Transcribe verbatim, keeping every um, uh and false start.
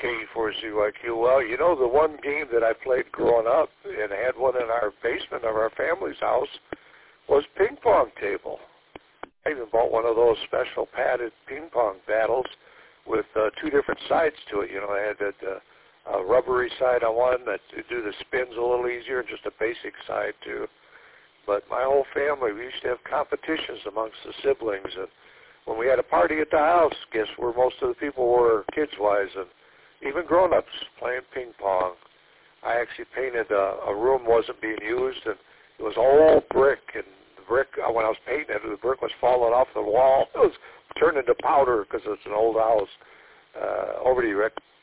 K E four Z Y Q. Well, you know, the one game that I played growing up and had one in our basement of our family's house was ping pong table. I even bought one of those special padded ping pong battles with uh, two different sides to it. You know, I had that uh, a rubbery side on one that to do the spins a little easier, and just a basic side too. But my whole family, we used to have competitions amongst the siblings, and when we had a party at the house, guess where most of the people were kids-wise, and even grown-ups playing ping pong. I actually painted a, a room wasn't being used, and it was all brick, and the brick, when I was painting it, the brick was falling off the wall. It was turned into powder because it's an old house. Uh, over to you, Rick.